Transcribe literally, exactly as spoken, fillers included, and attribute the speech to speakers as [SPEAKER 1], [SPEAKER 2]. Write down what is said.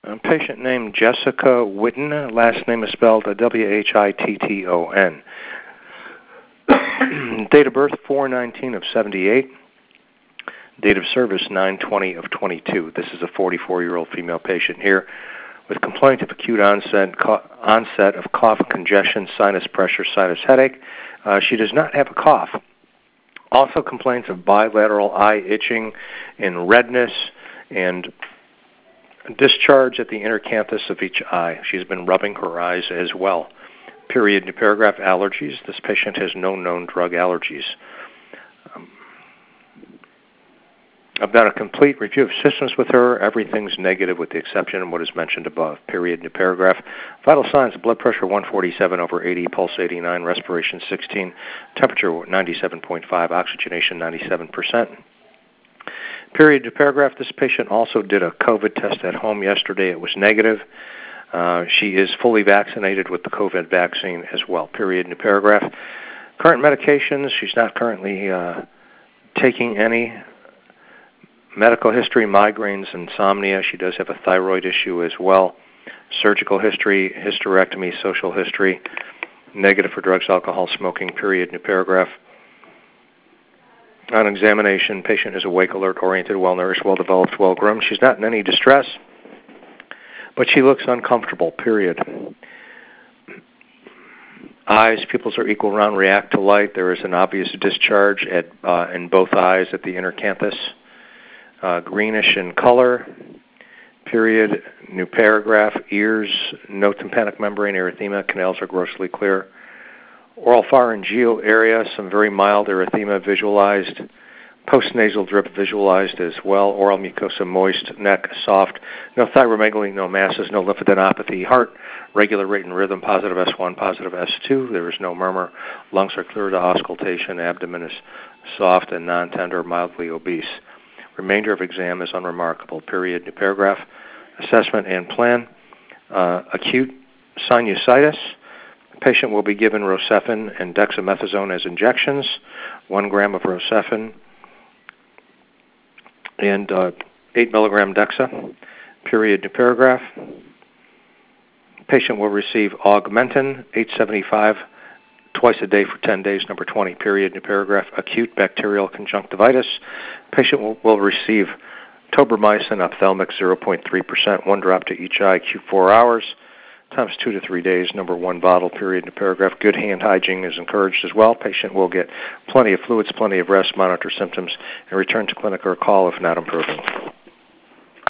[SPEAKER 1] A patient named Jessica Witten. Last name is spelled W H I T T O N. Date of birth four nineteen of seventy-eight. Date of service nine twenty of twenty-two. This is a forty-four-year-old female patient here with complaint of acute onset co- onset of cough, congestion, sinus pressure, sinus headache. Uh, she does not have a cough. Also complains of bilateral eye itching and redness and discharge at the inner canthus of each eye. She's been rubbing her eyes as well. Period. New paragraph. Allergies. This patient has no known drug allergies. Um, I've done a complete review of systems with her. Everything's negative with the exception of what is mentioned above. Period. New paragraph. Vital signs: blood pressure one forty-seven over eighty, pulse eighty-nine, respiration sixteen, temperature ninety-seven point five, oxygenation ninety-seven percent. Period. New paragraph. This patient also did a COVID test at home yesterday. It was negative. Uh, she is fully vaccinated with the COVID vaccine as well. Period. New paragraph. Current medications. She's not currently uh, taking any. Medical history: migraines, insomnia. She does have a thyroid issue as well. Surgical history: hysterectomy, social history. Negative for drugs, alcohol, smoking. Period. New paragraph. On examination, patient is awake, alert, oriented, well-nourished, well-developed, well-groomed. She's not in any distress, but she looks uncomfortable. Period. Eyes, pupils are equal, round, react to light. There is an obvious discharge at uh, in both eyes at the inner canthus. Uh, greenish in color. Period. New paragraph. Ears, no tympanic membrane erythema. Canals are grossly clear. Oral pharyngeal area, some very mild erythema visualized. Postnasal drip visualized as well. Oral mucosa moist. Neck soft. No thyromegaly, no masses, no lymphadenopathy. Heart, regular rate and rhythm, positive S one, positive S two. There is no murmur. Lungs are clear to auscultation. Abdomen is soft and non-tender, mildly obese. Remainder of exam is unremarkable. Period. New paragraph. Assessment and plan. Uh, acute sinusitis. Patient will be given Rocephin and dexamethasone as injections, one gram of Rocephin and uh, eight milligram Dexa. Period. New paragraph. Patient will receive Augmentin, eight seventy-five, twice a day for ten days, number twenty. Period. New paragraph. Acute bacterial conjunctivitis. Patient will, will receive tobramycin ophthalmic, zero point three percent, one drop to each eye, Q four hours. Times two to three days, number one bottle. Period. In the paragraph. Good hand hygiene is encouraged as well. Patient will get plenty of fluids, plenty of rest, monitor symptoms, and return to clinic or call if not improving.